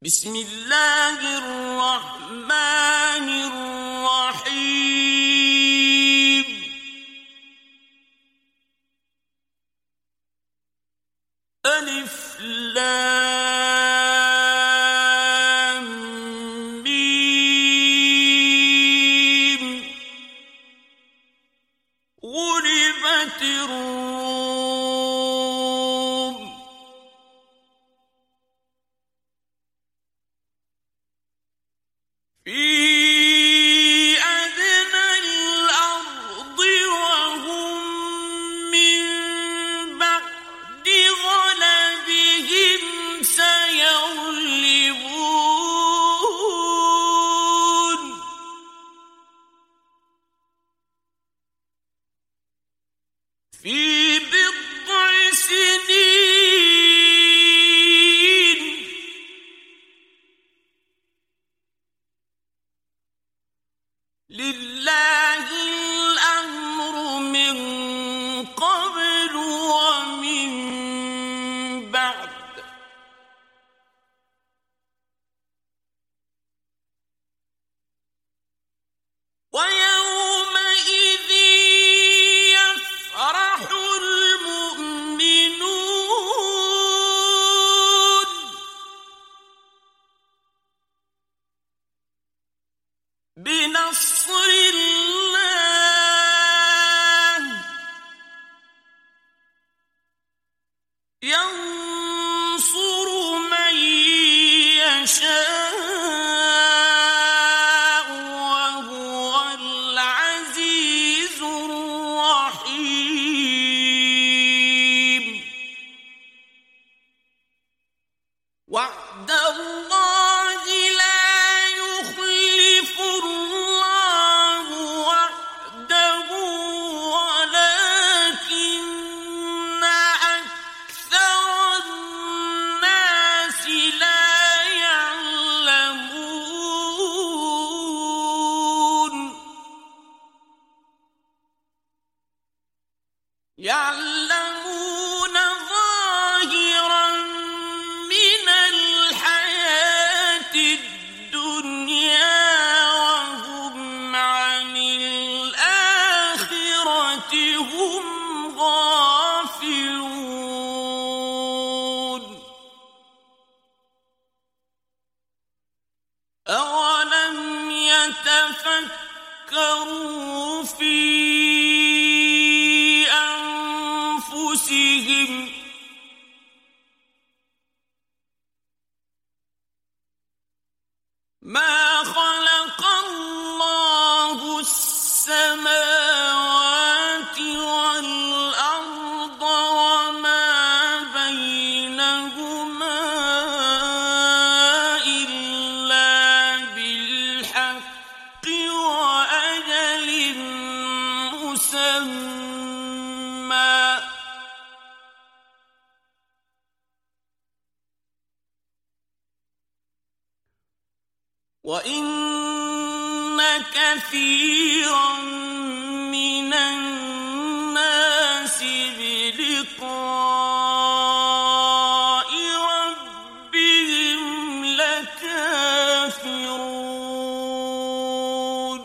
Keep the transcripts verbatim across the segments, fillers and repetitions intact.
بسم الله الرحمن الرحيم. ألف لام ميم. غلبت الروم في أدنى الأرض وهم من بعد غلبهم سيغلبون. في بضع سنين لله الأمر من قبل ومن بعد. ويومئذ يفرح المؤمنون بنصر الله ينصر من يشاء وهو العزيز الرحيم. وعد الله لا يخلف الله وعده ولكن أكثر الناس لا يعلمون. يعلمون ظاهرا من الحياة الدنيا وهم عن الآخرة هم غافلون. أولم يتفكروا في أنفسهم ما خلق الله السماوات والأرض وما بينهما إلا بالحق وأجل مسمى. وَإِنَّ كَثِيرًا مِنَ النَّاسِ بِلِقَاءِ رَبِّهِمْ لَكَافِرُونَ.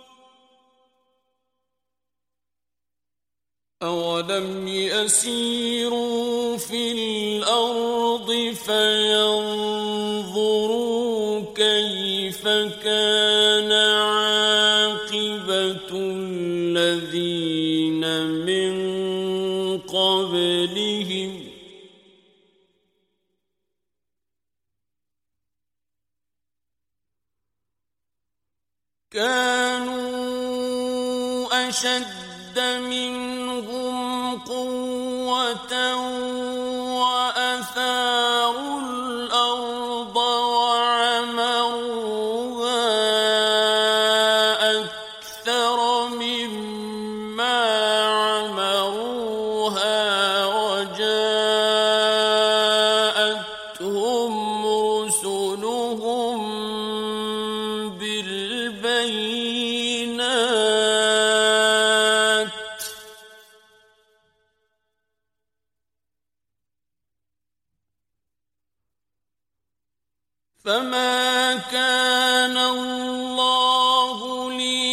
أَوَلَمْ يَسِيرُوا فِي الْأَرْضِ فَيَنظُرُوا كيف كان عاقبة الذين من قبلهم كانوا أشد منهم قوة وأثاروا الأرض وعمروها أكثر مما عمروها وجاءتهم رسلهم بالبينات فما كان الله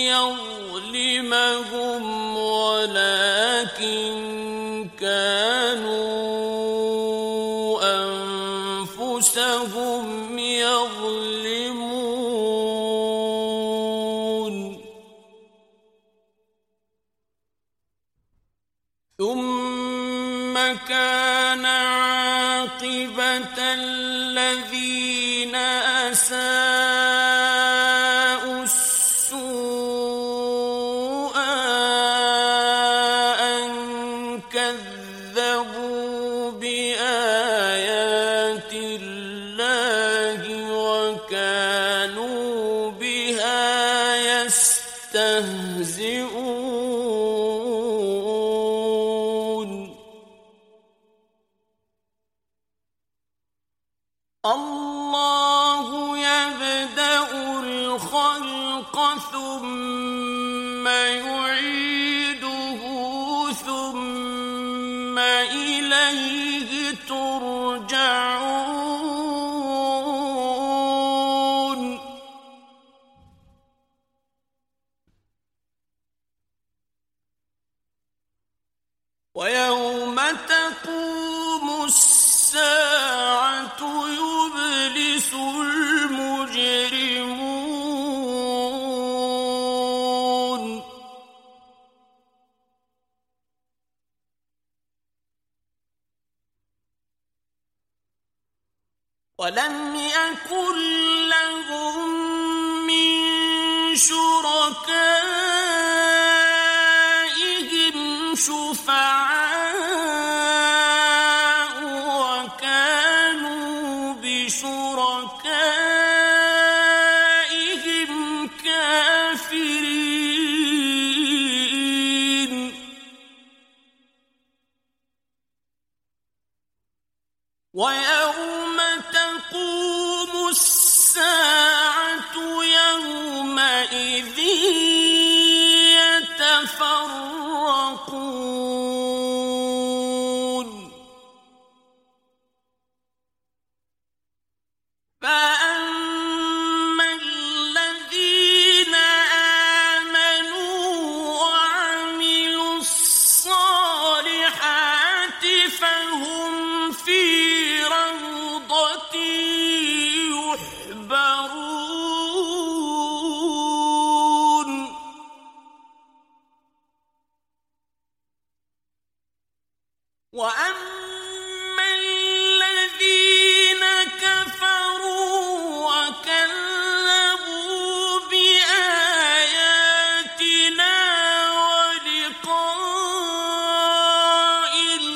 ليظلمهم ولكن كانوا أنفسهم يظلمون ثم كان عاقبة الذين أساءوا السوء أن كذبوا بآيات الله وكانوا بها يستهزئون الله يبدأ الخلق ثم يعيده ثم إليه ترجعون ويوم تقوم الساعة يبلس المجرمون ولم يكن لهم من شركائهم شفعاء وكانوا بشركائهم كافرين ويوم تقوم الساعة يومئذ يتفرقون فأما الذين آمنوا وعملوا الصالحات فهم في روضة يحبرون وأما الذين كفروا وكذبوا بآياتنا ولقاء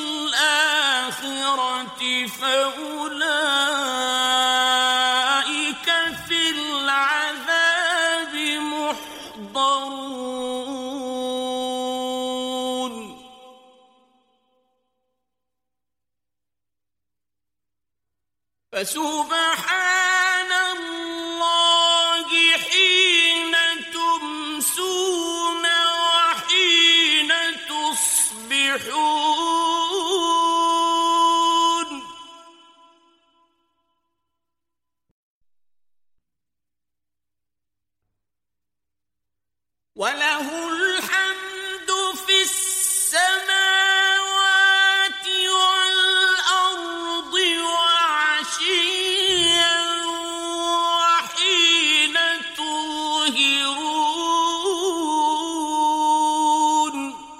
الآخرة فأولئك في العذاب محضرون فسبحان الله حين تمسون وحين تصبحون وله الحمد في السماوات والأرض وعشيا وحين تظهرون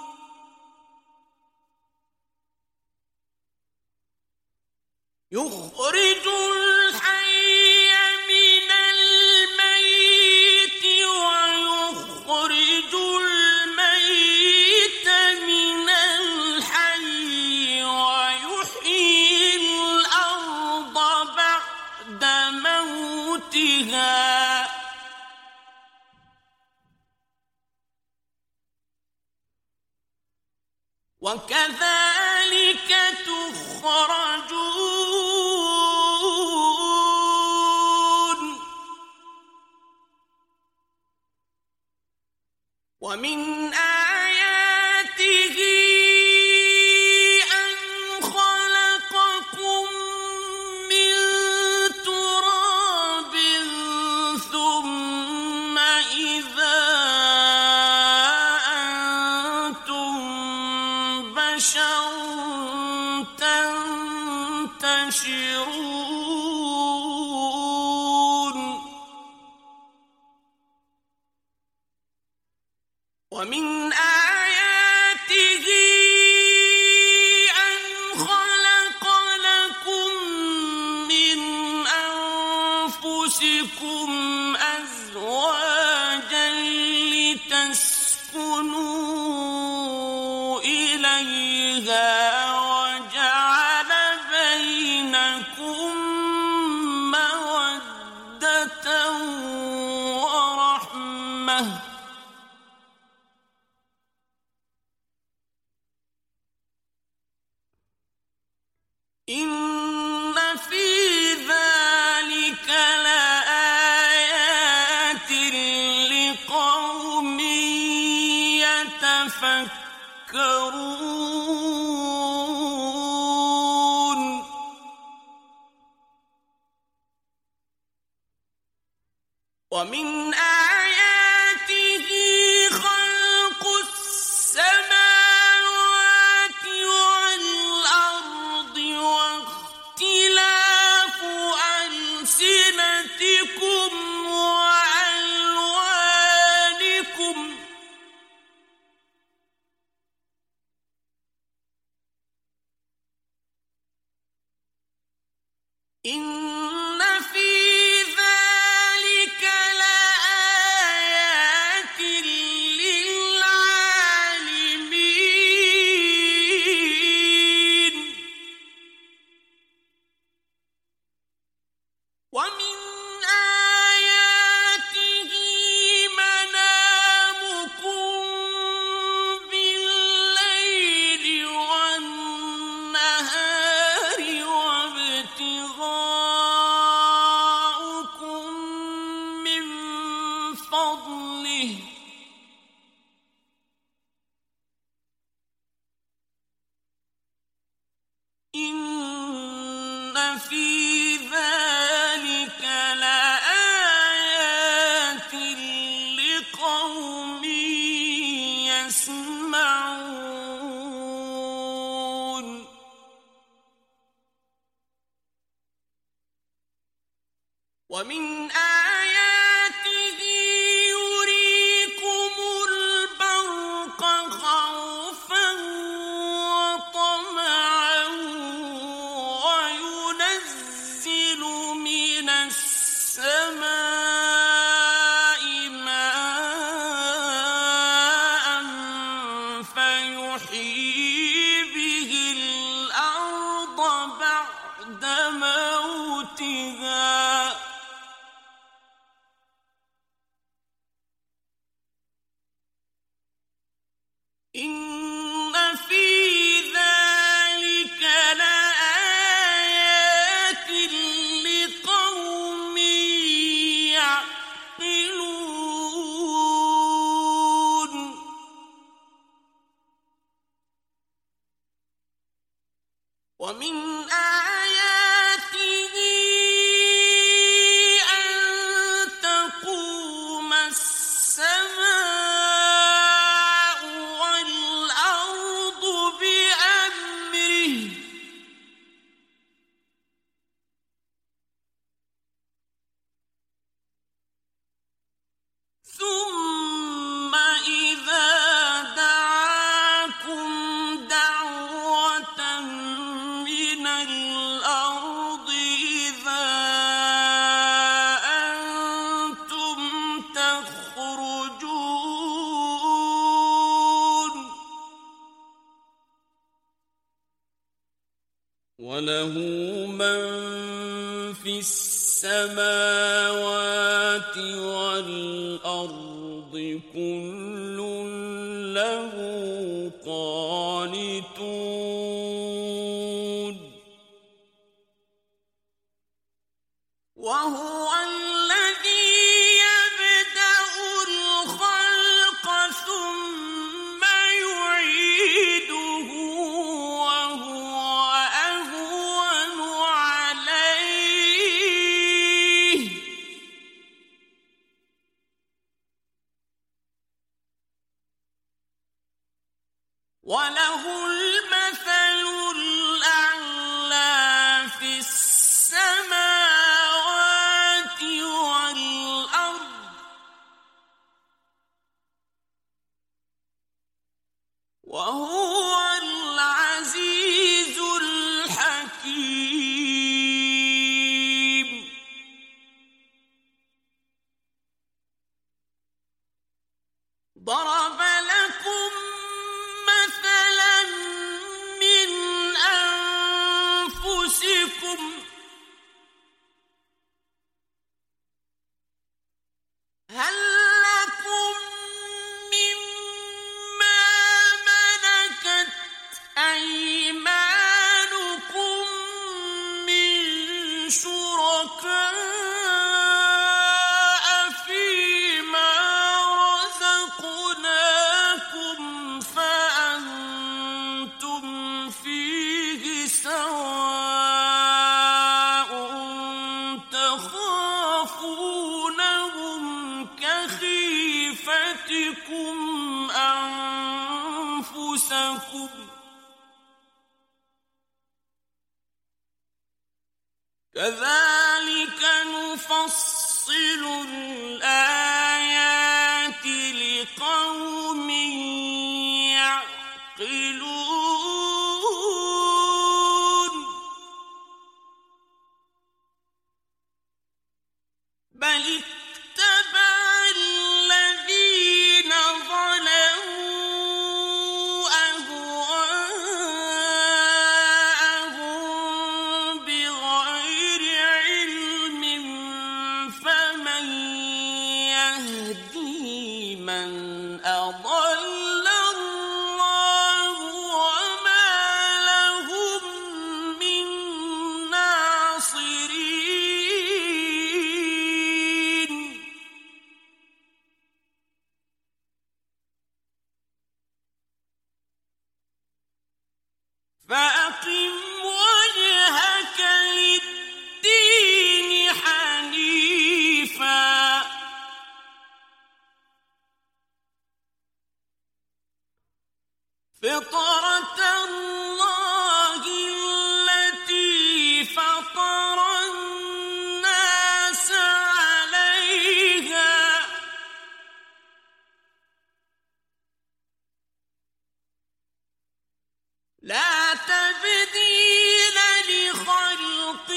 يخرج الحي من الميت ويخرج الميت من الحي ويحيي الأرض بعد موتها وكذلك تخرجون ومن آياته أن خلقكم من تراب أنفسكم أزواجا لتسكنوا إليها وجعل بينكم مودة ورحمة إن في ذلك لآيات لقوم يتفكرون ومن آياته خلق السماوات والأرض واختلاف ألسنتكم وألوانكم إن في ذلك لآيات للعالمين ومن آياته منامكم بالليل والنهار وابتغاؤكم من فضله إن في ذلك لآيات لقوم يسمعون ومن آياته يريكم البرق خوفا وطمعا وينزل من السماء ماء فيحيي به الأرض بعد موتها إن في ذلك لآيات لقوم يعقلون ومن آياته أن تقوم السماء والأرض بأمره ثم إذا دعاكم دعوة من الأرض إذا أنتم تخرجون وله من في السماوات والأرض كل له قانتون وهو الذي يبدأ الخلق ثم يعيده وهو أهون عليه وله المثل الأعلى في السماوات والأرض وهو العزيز الحكيم ضرب لكم مثلا من أنفسكم هل لكم مما ملكت أيمانكم من شركاء فيما رزقناكم فأنتم فيه سواء تخافونهم كخيفتكم أنفسكم كذلك نفصل الآيات لقوم يعقلون بل اتبع الذين ظلموا أهواءهم بغير علم فمن يهدي من أضل الله وما لهم من ناصرين فأقم وجهك للدين حنيفا فطرة الله التي فطر الناس عليها لا تبديل لخلق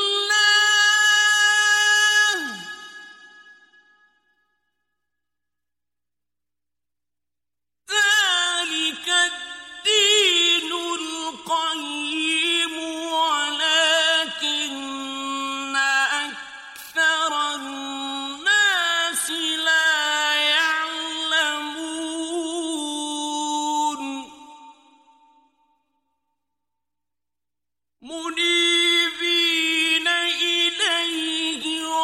الله ذلك الدين القيم ولكن أكثر الناس لا يعلمون منيبين إليه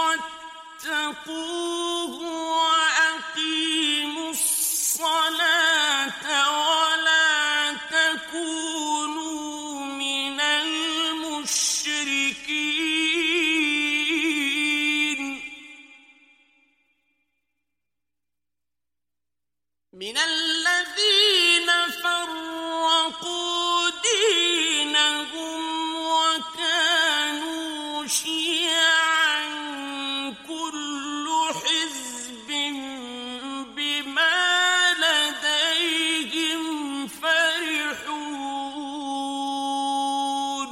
واتقوه وأقيموا الصلاة ولا تكونوا من المشركين من الذين فرقوا دينهم وكانوا شيعا كل حزب بما لديهم فرحون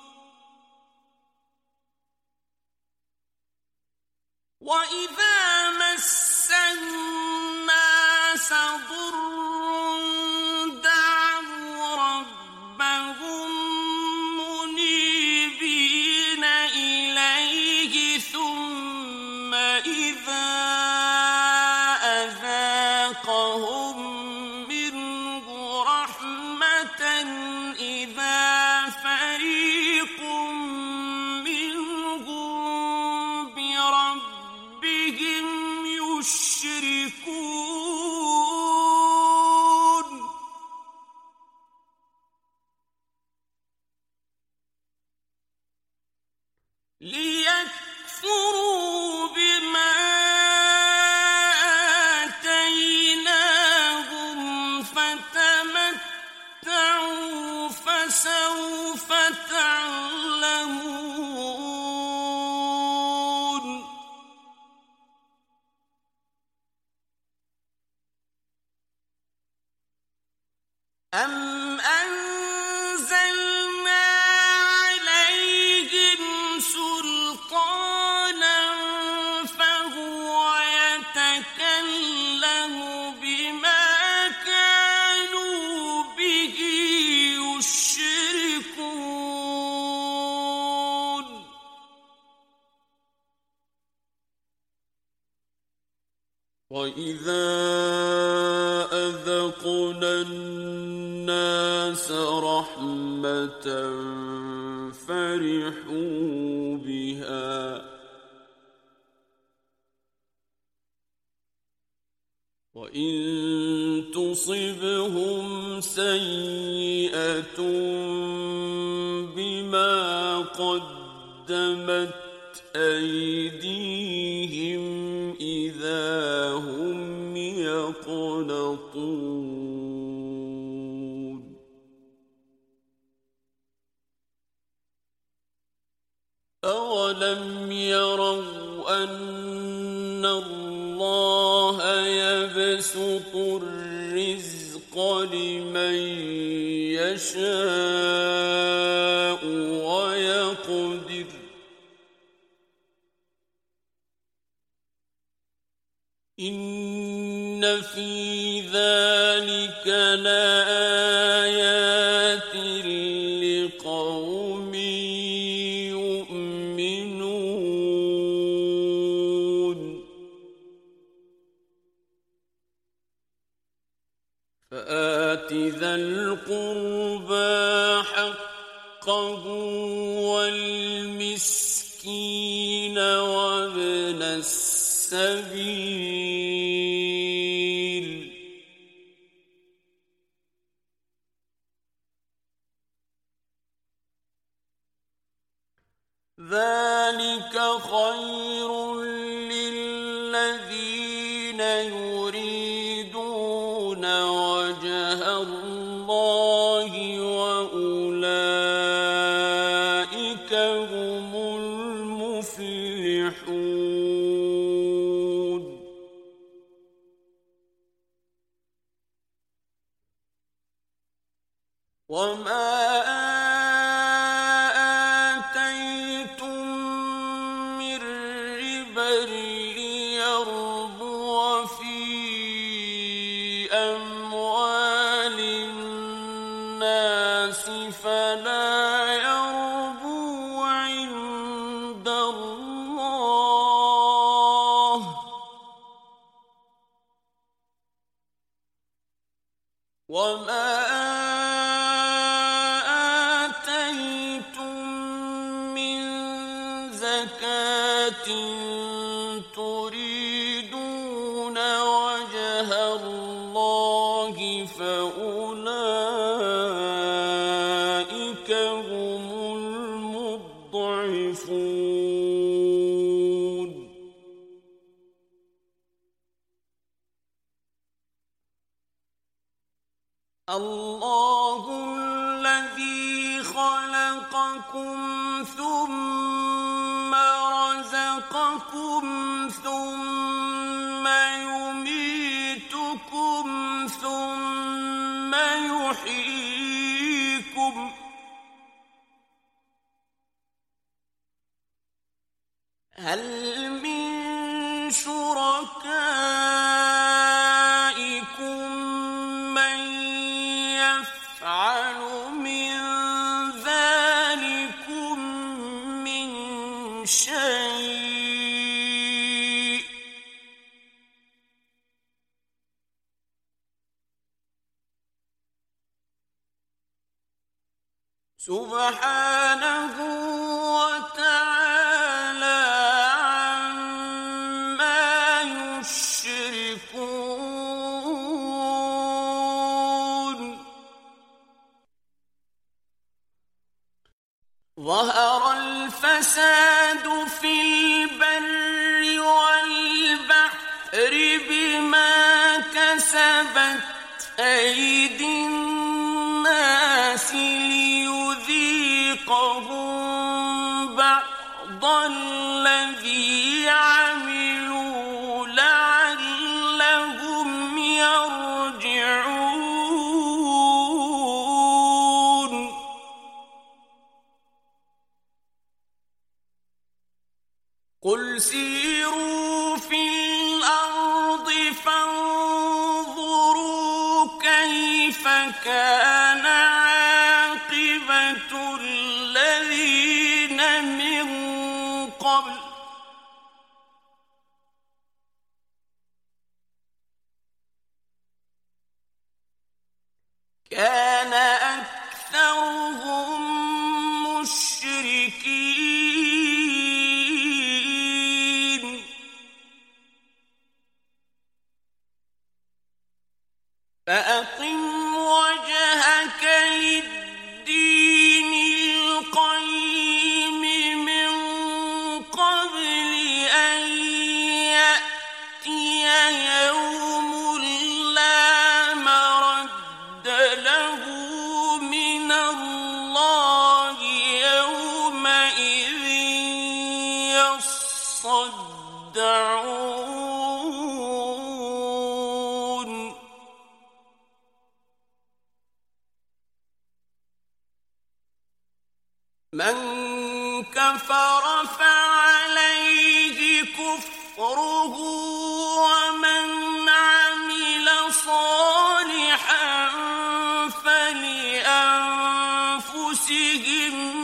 وإذا مس الناس ضر دعوا ربهم منيبين إليه ثم إذا أذاقهم منه رحمة إذا فريق منهم بربهم يشركون ليكفروا بما آتيناهم فتمتعوا فسوف تعلمون أم أنزلنا عليهم سلطانا فهو يتكلم بما وَإِذَا أَذَقْنَا النَّاسَ رَحْمَةً فَرِحُوا بِهَا وَإِن تُصِبْهُمْ سَيِّئَةٌ بِمَا قَدَّمَتْ أَيْدِيهِمْ إِذَا هُمْ يَقْنَطُونَ أَوَلَمْ يَرَوْا أَنَّ اللَّهَ يَبْسُطُ الرِّزْقَ لِمَن يَشَاءُ وَيَقْدِرُ إِنَّ فِي ذَلِكَ لَآيَاتٍ لِقَوْمٍ يُؤْمِنُونَ فَآتِ ذَا الْقُرْبَى حَقَّهُ وَالْمِسْكِينَ وَابْنَ السَّبِيلِ ذَلِكَ خَيْرٌ لِّلَّذِينَ يُرِيدُونَ وَجْهَ اللَّهِ وَأُولَٰئِكَ هُمُ الْمُفْلِحُونَ وَمَا آتَيْتُم مِّن رِّبًا لِّيَرْبُوَ فِي أَمْوَالِ النَّاسِ فَلَا يَرْبُو عِندَ اللَّهِ ۖ وَمَا آتَيْتُم مِّن زَكَاةٍ تُرِيدُونَ وَجْهَ اللَّهِ فَأُولَٰئِكَ هُمُ الْمُضْعِفُونَ اللَّهُ الَّذِي خَلَقَكُمْ ثُمَّ رَزَقَكُمْ ثُمَّ يُمِيتُكُمْ ثُمَّ يُحْيِيكُمْ هَلْ مِن شُرَكَائِكُم مَّن يَفْعَلُ مِن ذَٰلِكُم مِّن شَيْءٍ ۚ سُبْحَانَهُ وَتَعَالَىٰ عَمَّا يُشْرِكُونَ ظَهَرَ الْفَسَادُ فِي الْبَرِّ وَالْبَحْرِ بِمَا كَسَبَتْ أَيْدِي النَّاسِ لِيُذِيقَهُم بَعْضَ الَّذِي عَمِلُوا لَعَلَّهُمْ يَرْجِعُونَ قُلْ سِيرُوا فِي الْأَرْضِ فَانظُرُوا كَيْفَ كَانَ عَاقِبَةُ الَّذِينَ مِن قَبْلُ كان أكثرهم مشركين فأقم وجهك للدين القيم من قبل أن يأتي يوم لا مرد له من الله يومئذ يصدعون من كفر فعليه كفره ومن عمل صالحا فلأنفسهم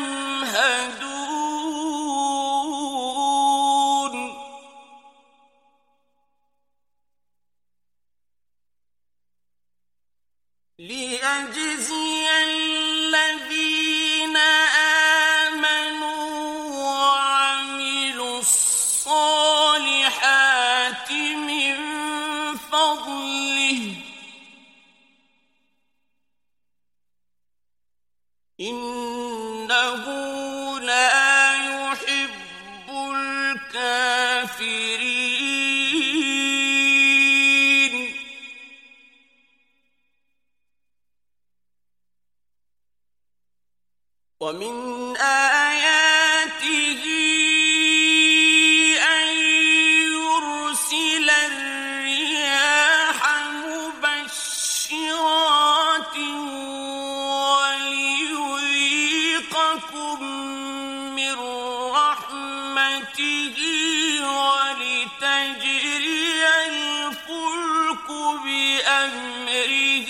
يمهدون ليجزي الذين آمنوا وعملوا الصالحات من فضله إنه لا يحب الكافرين ومن آياته أن يرسل الرياح مبشرات وليذيقكم من رحمته ولتجري الفلك بأمره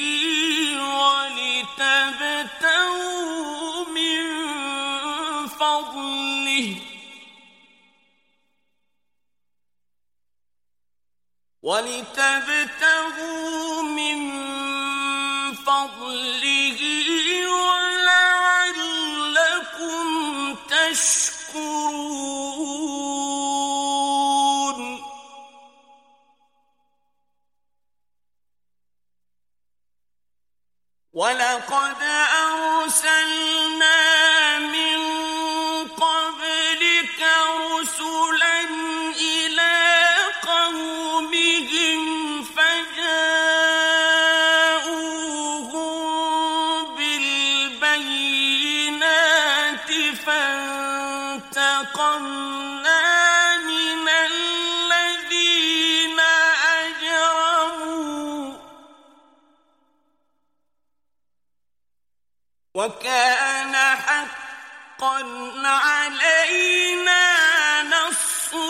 ولتبتغوا من فضله ولتبتغوا من فضله ولعلكم تشكرون ولقد أرسلنا من قبلك رسلا إلى قومهم فجاءوهم بالبينات فانتقمنا من الذين أجرموا وكان حقا علينا نصر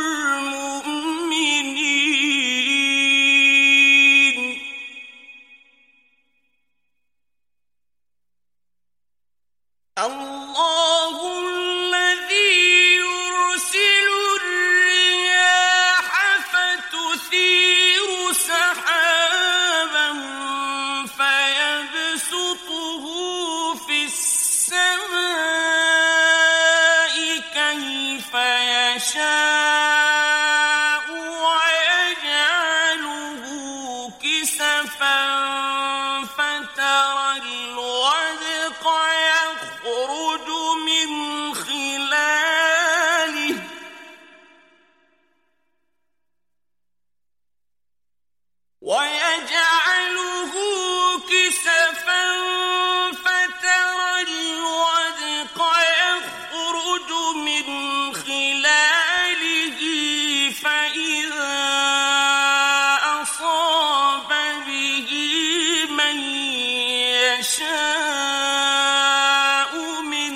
المؤمنين الله الذي يرسل الرياح فتثير سحابا فيبسطه في السماء كيف يشاء ويجعله كسفا فترى الودق يخرج من خلاله ويجعله كسفا فترى الودق يخرج من خلاله فإذا أصاب به من يشاء من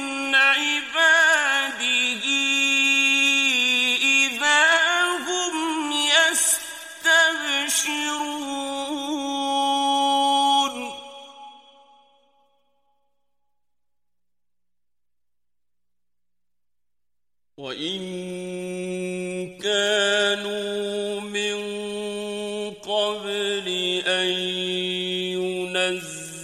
عباده إذا هم يستبشرون وإن كانوا من قبل أن ينزل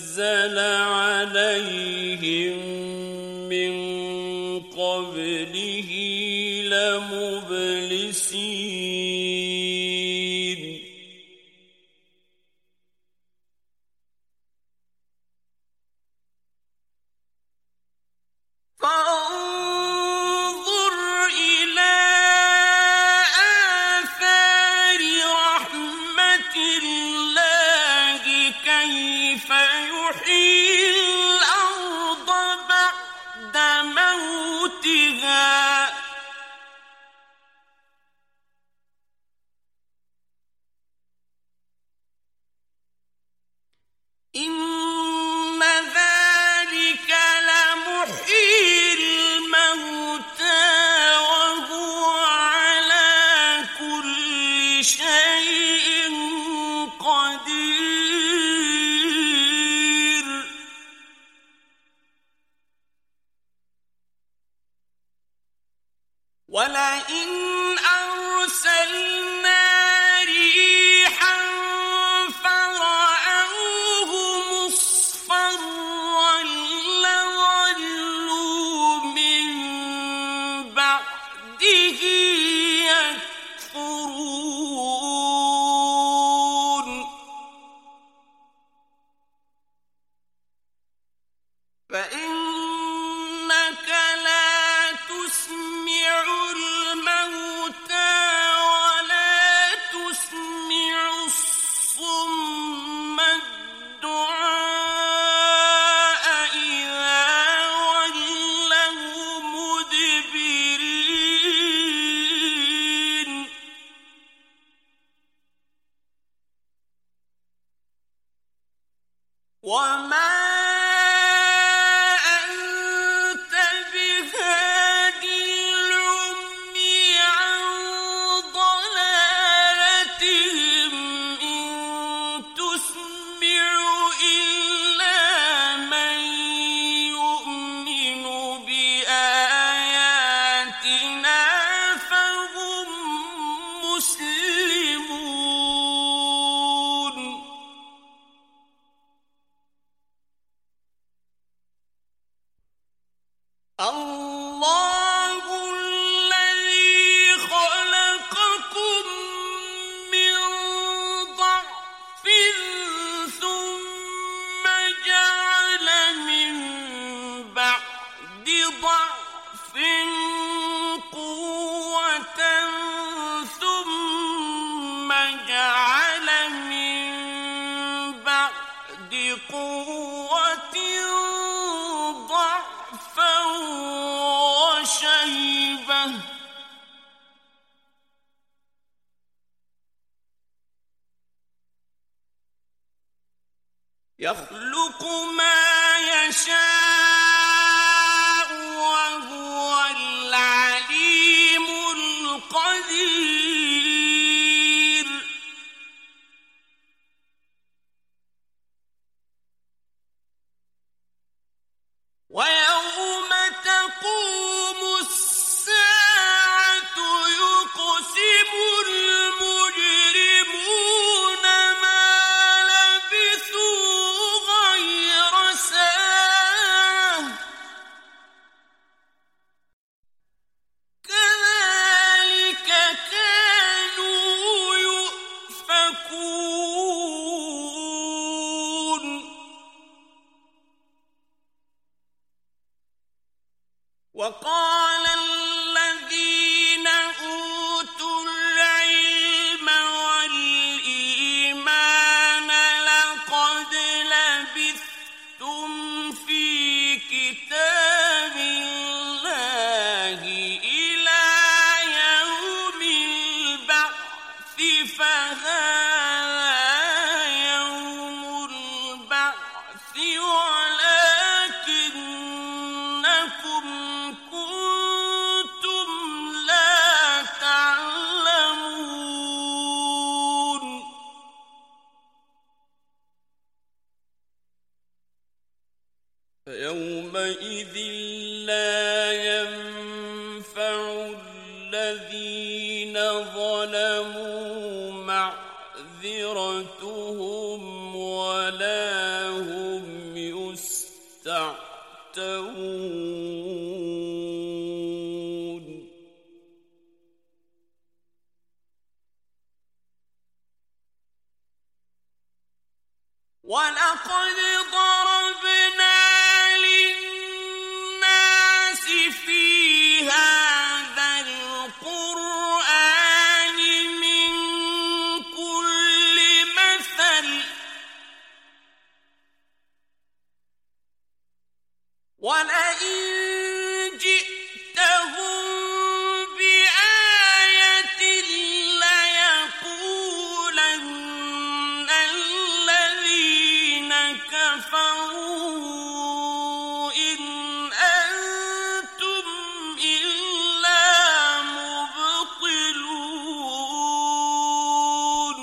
فانظر إلى آثار رحمة الله كيف يحيي الأرض بعد موتها إن ذلك لمحيي الموتى وهو على كل شيء قدير ولئن أرسلنا ريحا فرأوه مصفرا لظلوا من بعده يكفرون فإنك لا تسمع الموتى ولا تسمع الصم الدعاء إذا ولوا مدبرين وما أنت بهاد العمي عن ضلالتهم إن تسمع إلا من يؤمن بآياتنا فهم مسلمون الله الذي خلقكم من ضعف ثم جعل من بعد ضعف قوة ثم جعل من بعد قوة ضعفا وشيبة يخلق ما يشاء وهو العليم القدير ويوم تقوم الساعة يقسم المجرمون ما لبثوا غير ساعة كذلك كانوا يؤفكون وقال الذين أوتوا العلم والإيمان لقد لبثتم في كتاب الله إلى يوم البعث فهذا يوم البعث ولكنكم كنتم لا تعلمون فيومئذ لا ينفع الذين ظلموا معذرتهم ولا هم يستعتبون. وَلَقَدْ ضَرَبْنَا لِلنَّاسِ فِي هَذَا الْقُرْآنِ مِنْ كُلِّ مَثَلٍ وَلَئِنْ جِئْتَهُمْ بِآيَةٍ لَيَقُولَنَّ الَّذِينَ كَفَرُوا إِنْ أَنْتُمْ إِلَّا مُبْطِلُونَ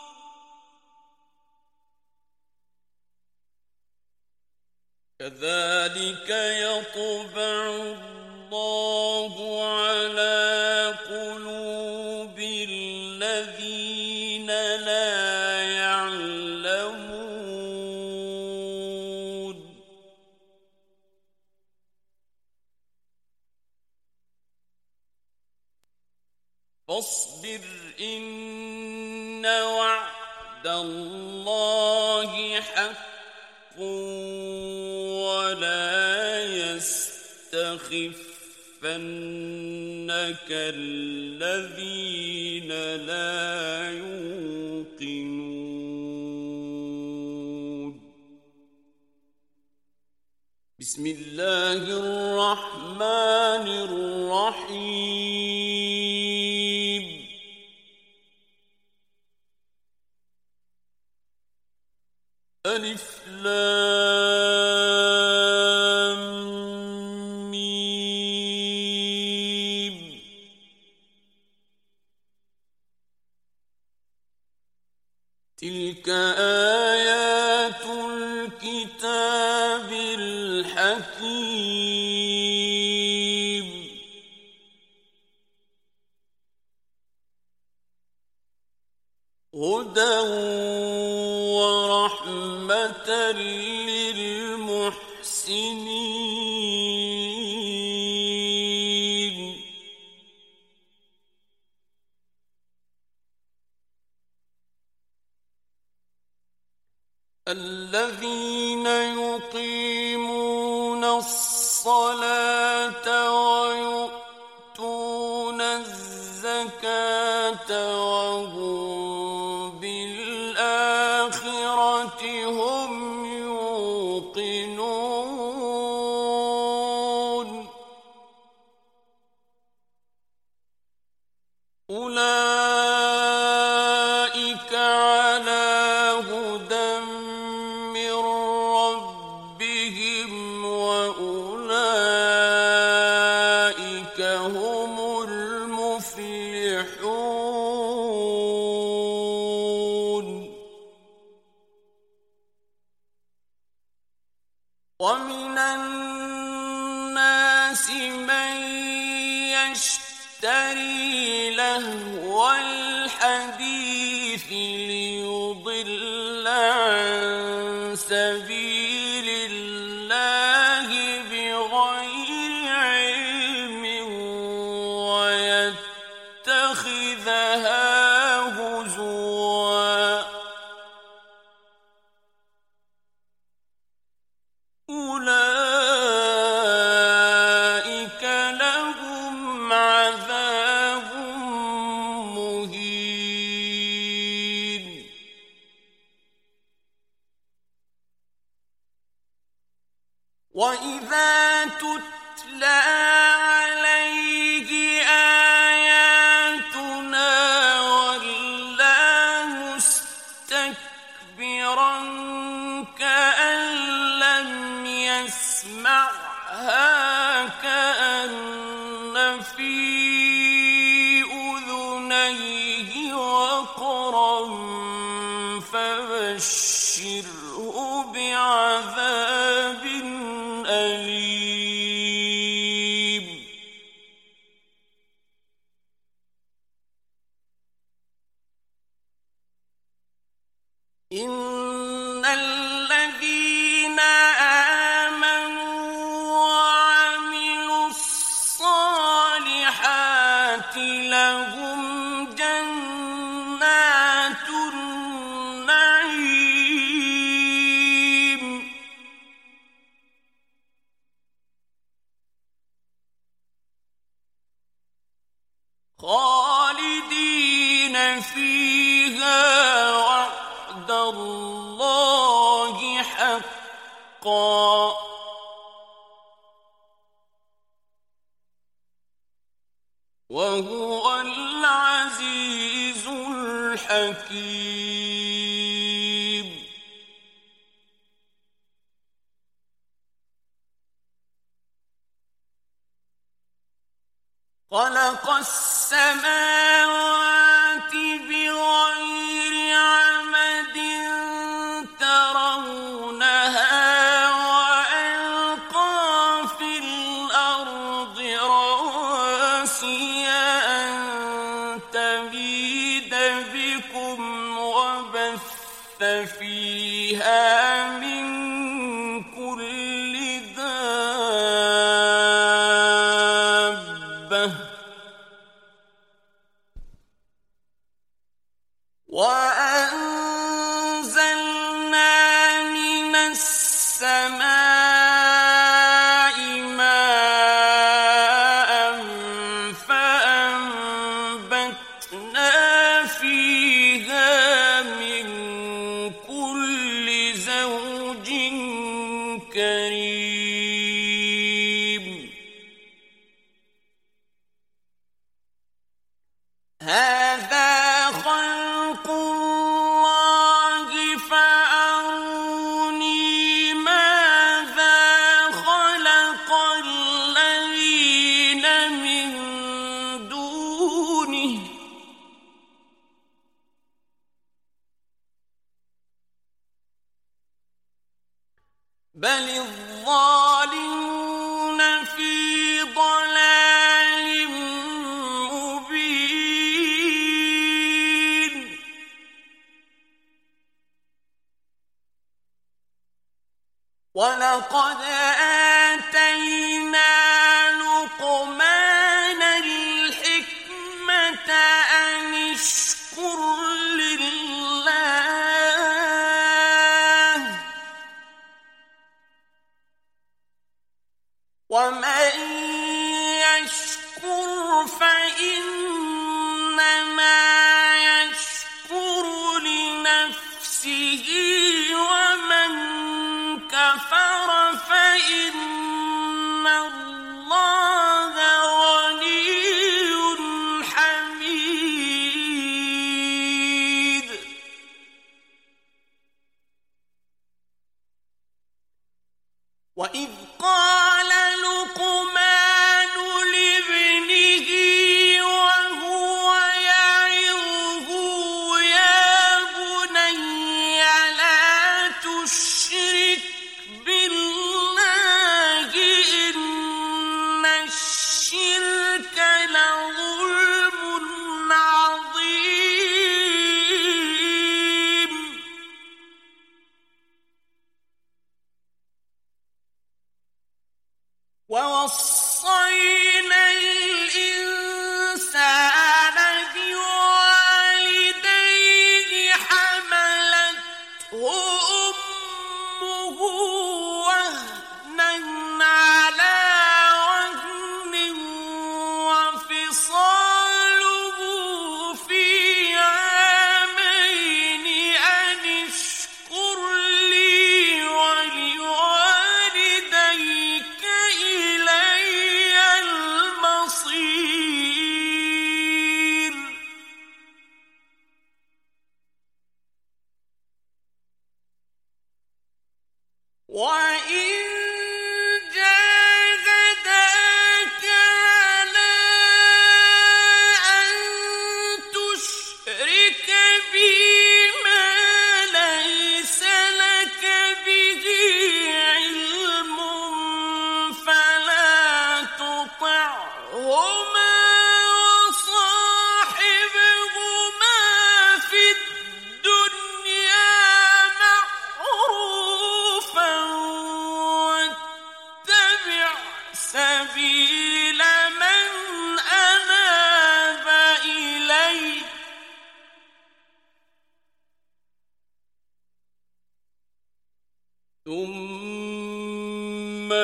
كَذَلِكَ يَطْبَعُ اللَّهُ عَلَى قُلُوبِ الَّذِينَ لَا يَعْلَمُونَ فاصبر إن وعد الله حق ولا يستخفنك الذين لا يوقنون بسم الله الرحمن الرحيم ألف لام ميم تلك آيات الكتاب الحكيم هدى ورحمة للمحسنين الذين يقيمون الصلاة ويؤتون الزكاة وهم بالآخرة هم يوقنون أولئك على هدى من ربهم وأولئك هم المفلحون ومن الناس من يشتري لهو الحديث ليضل عن سبيل الله بغير علم ويتخذها هزوا أولئك لهم عذاب مهين وإذا تتلى عليه آياتنا ولى مستكبرا كأن لم يسمعها كأن في أذنيه وقرا فبشره بعذاب أليم إن الذين آمنوا وعملوا الصالحات لهم جنات النعيم فيها وعد الله حقا وهو العزيز الحكيم. خلق السماوات بغير عمد ترونها وألقى في الأرض رواسي أن تميد بكم وبث فيها من كل دابة وأنزلنا من السماء ماء فأنبتنا فيها من كل زوج كريم. هذا خلق الله فأروني ماذا خلق الذين من دونه بل الظالمون في ضلال مبين. ولقد آتينا لقمان الحكمة أن اشكر لله ومن يشكر فإنما يشكر لنفسه ومن كفر فإن الله غني حميد. وإذ قال لقمان لابنه وهو يعظه يا بني لا تشرك بالله إن الشرك لظلم عظيم. ووصينا الإنسان بوالديه حملته أمه وهنا على وهن وفصاله في عامين أن اشكر لي ولوالديك إلي المصير. وإن جاهداك على أن تشرك بي ما ليس لك به علم فلا تطعهما وصاحبهما في الدنيا معروفا واتبع سبيل من أناب إلي ثم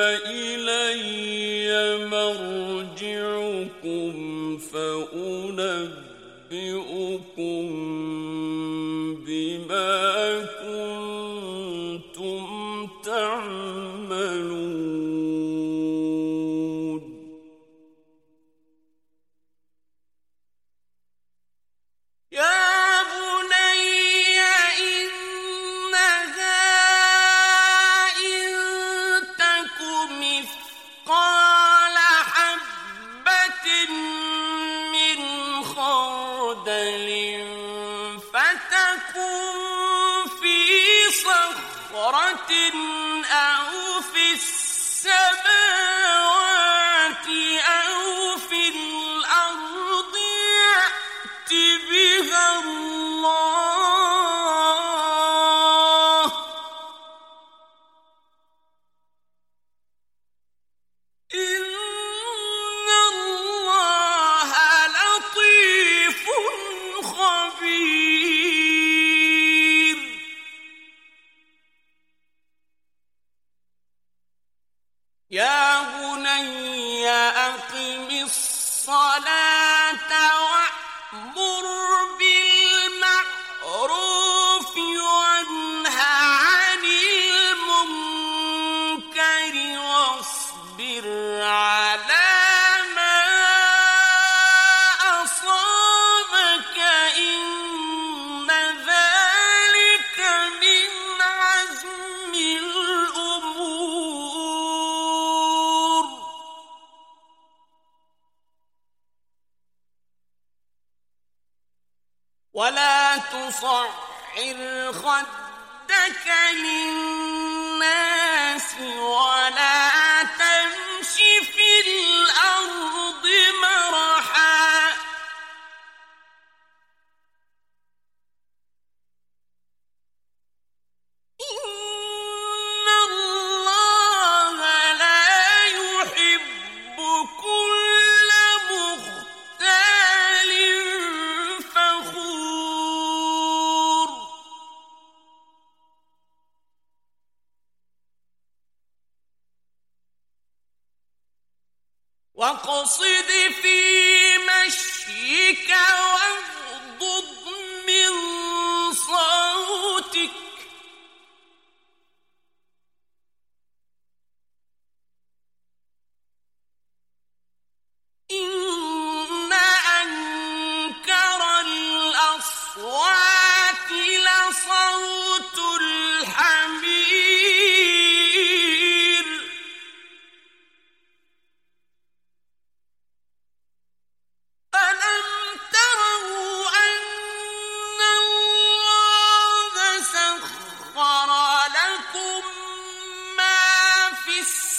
إلي مرجعكم فأنبئكم بما كنتم تعملون يا بني إنها إن تك مثقال حبة من خردل فتكن في صخرة أو في السماوات أو في الأرض يأت بها الله إن الله لطيف خبير يا بني أقم الصلاة وأمر بالمعروف وانه عن المنكر واصبر على ما أصابك إن ذلك من عزم الأمور ولا تصعر خدك للناس ولا تمش في الأرض مرحا إن الله لا يحب كل مختال فخور واقصد في مشيك واغضض من صوتك إن أنكر الأصوات لصوت الحمير ألم تروا أن الله سخر لكم ما في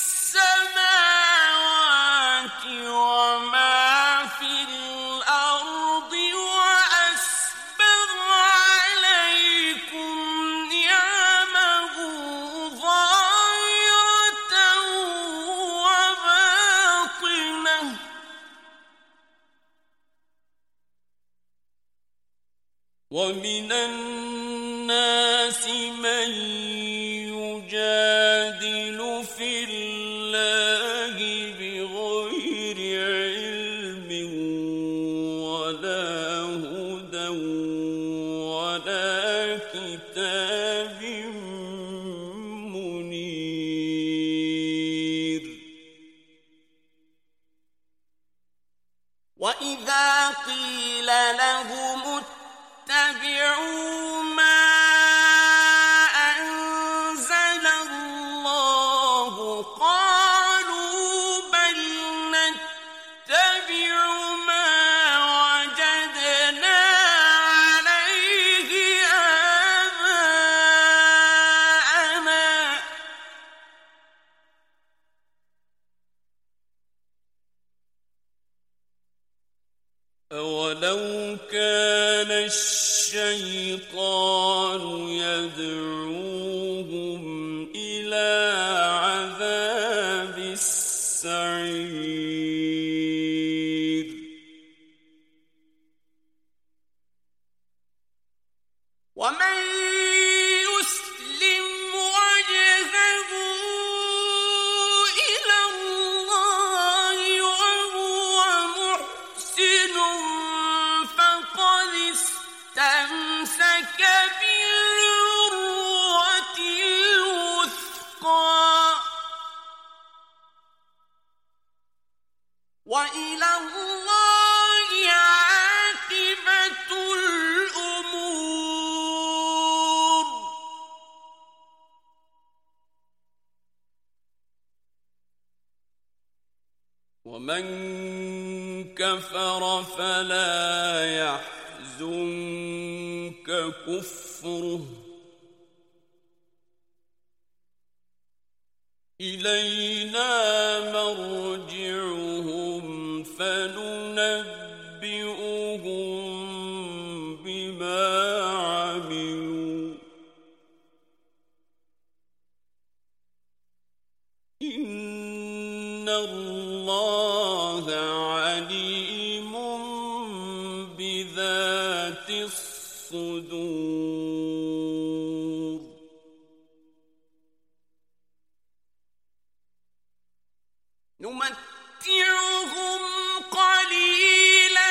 السماوات وما في الأرض وأسبغ عليكم نعمه ظاهرة وباطنة ومن الناس من يجادل في الله بغير علم ولا هدى ولا كتاب منير وإذا قيل لهم اتبعوا ما أنزل الله قالوا بل نتبع ما وجدنا عليه آباءنا أولو كان الشيطان يدعوهم إلى عذاب السعير ومن يسلم وجهه إلى الله وهو محسن فقد اسْتَمْسَكَ بِالْعُرْوَةِ الْوُثْقَىٰ وَإِلَى اللَّهِ عَاقِبَةُ الْأُمُورِ. وَمَن كَفَرَ فَلَا يَحْزُنكَ كُفْرُهُ إِلَيْنَا مَرْجِعُهُمْ فَنُنَبِّئُهُم بِمَا عَمِلُوا إِنَّ اللَّهَ عَلِيمٌ بِذَاتِ الصُّدُورِ. نُمَتِّعُهُمْ قَلِيلًا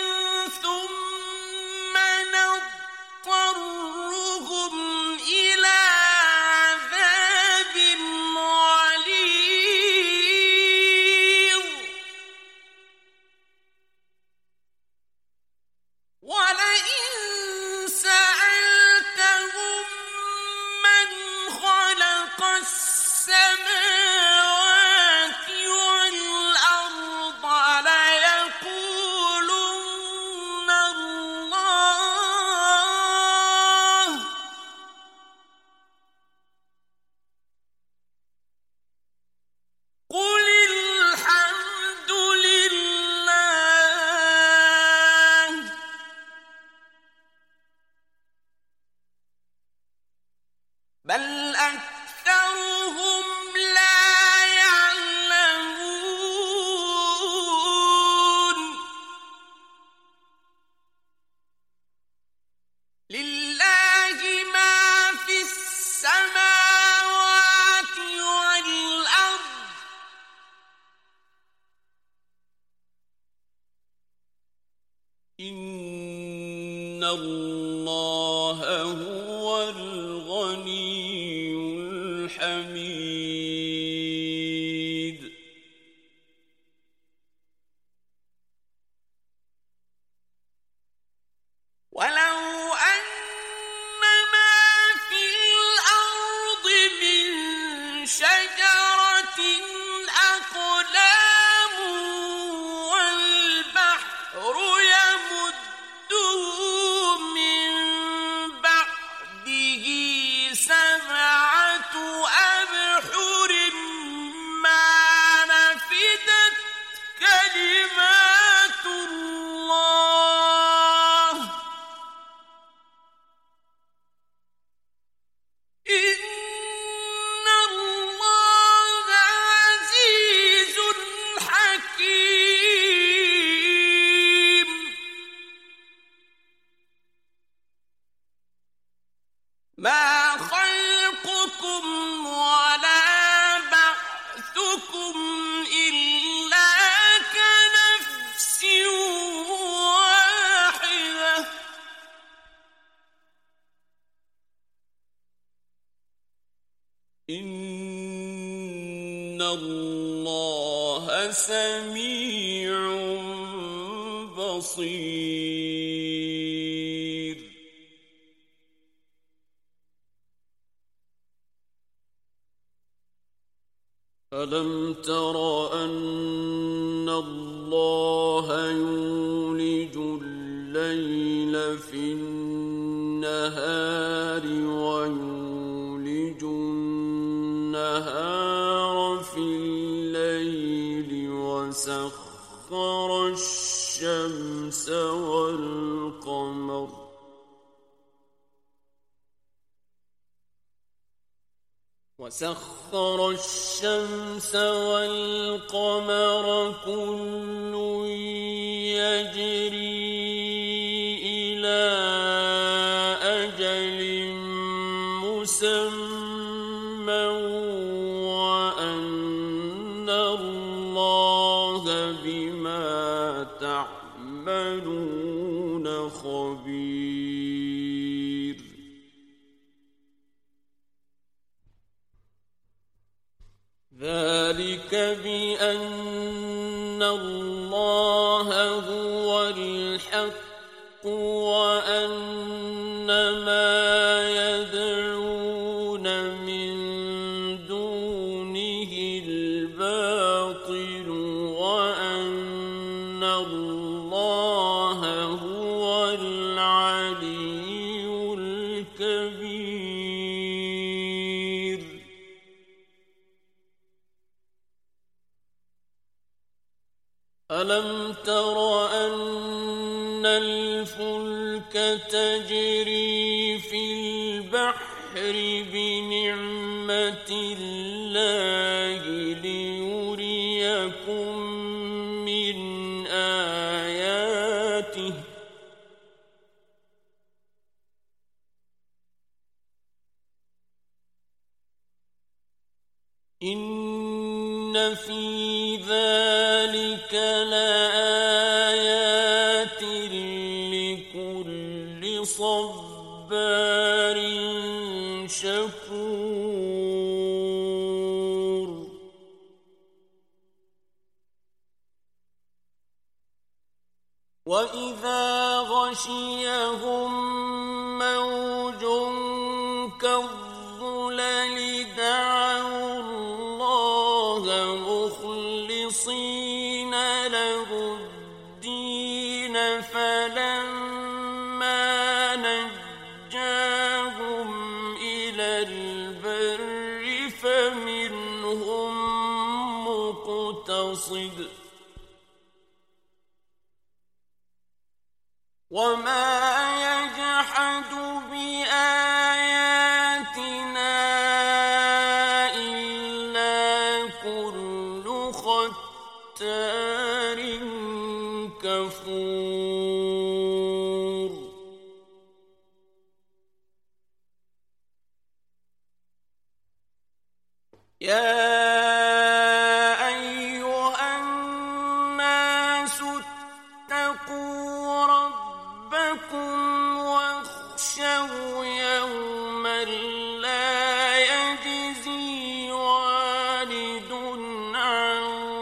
ثُمَّ نَضْطَرُّهُمْ إِلَىٰ عَذَابٍ غَلِيظٍ. وَلَئِن سَأَلْتَهُم مَّنْ خَلَقَ السَّمَاوَاتِ وَالْأَرْضَ لَيَقُولُنَّ اللَّهُ ۚ قُلِ الْحَمْدُ لِلَّهِ بَلْ أَكْثَرُهُمْ لَا يَعْلَمُونَ. لِلَّهِ مَا فِي السَّمَاوَاتِ وَالْأَرْضِ إِنَّ اللَّهَ هُوَ الْغَنِيُّ الْحَمِيدُ. وَلَوْ أَنَّ مَا فِي الْأَرْضِ مِن شَجَرَةٍ أَقْلَامٌ وَالْبَحْرُ يَمُدُّهُ مِن بَعْدِهِ سَبْعَةُ أَبْحُرٍ مَّا نَفِدَتْ كَلِمَاتُ اللَّهِ إِنَّ اللَّهَ عَزِيزٌ حَكِيمٌ. مَا خَلْقُكُمْ وَلَا بَعْثُكُمْ إِلَّا كَنَفْسٍ وَاحِدَةٍ ۗ إِنَّ اللَّهَ سَمِيعٌ بَصِيرٌ. أَلَمْ تَرَ أَنَّ اللَّهَ يُولِجُ اللَّيْلَ فِي النَّهَارِ وَيُولِجُ النَّهَارَ فِي اللَّيْلِ وَسَخَّرَ الشَّمْسَ وَالْقَمَرَ وَسَخَّرَ الشَّمْسَ وَالْقَمَرَ كُلٌّ يَجْرِي إِلَىٰ أَجَلٍ مُّسَمًّى وَأَنَّ اللَّهَ بِمَا تَعْمَلُونَ خَبِيرٌ. خبير. ذلك بأن الله هو الحق وأن ما يدعون من دونه الباطل وأن الله هو العلي الكبير. ألم تر أن الفلك تجري في البحر بنعمة الله ليريكم من آياته إن في ذلك لآيات لكل صبار شكور. وإذا غشيهم موج كالظلل دعوا الله مخلصين له الدين فلما نجاهم إلى البر فمنهم مقتصد وما يجحد بآياتنا إلا كل ختار كفور. يا أيها الناس اتقوا ربكم واخشوا يوما لا يجزي والد عن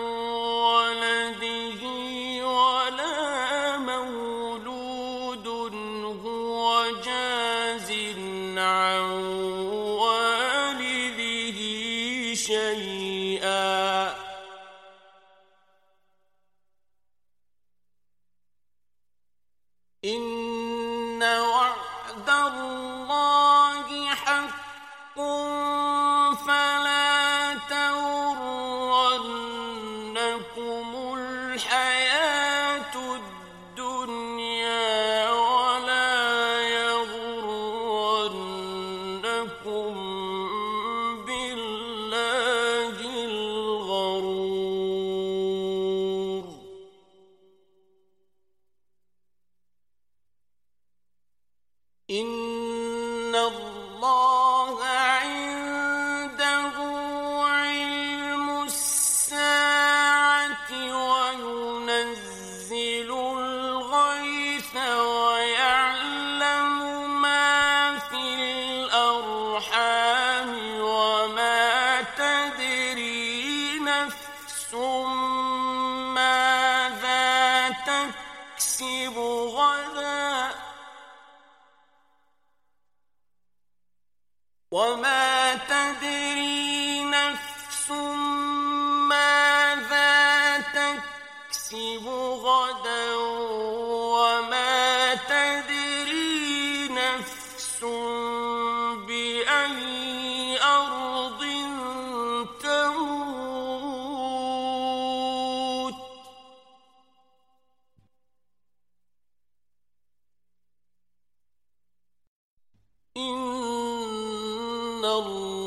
ولده ولا مولود هو جاز عن والده شيئا إن وعد الله حق فلا تغرنكم الحياة الدنيا ولا يغرنكم بالله الغرور. إن الله عنده علم الساعة وينزل الغيث ويعلم ما في الأرحام وما تدري نفس ماذا تكسب غدا وما تدري نفس ماذا تكسب غدا وما تدري نفس بأي أرض تموت. إن الله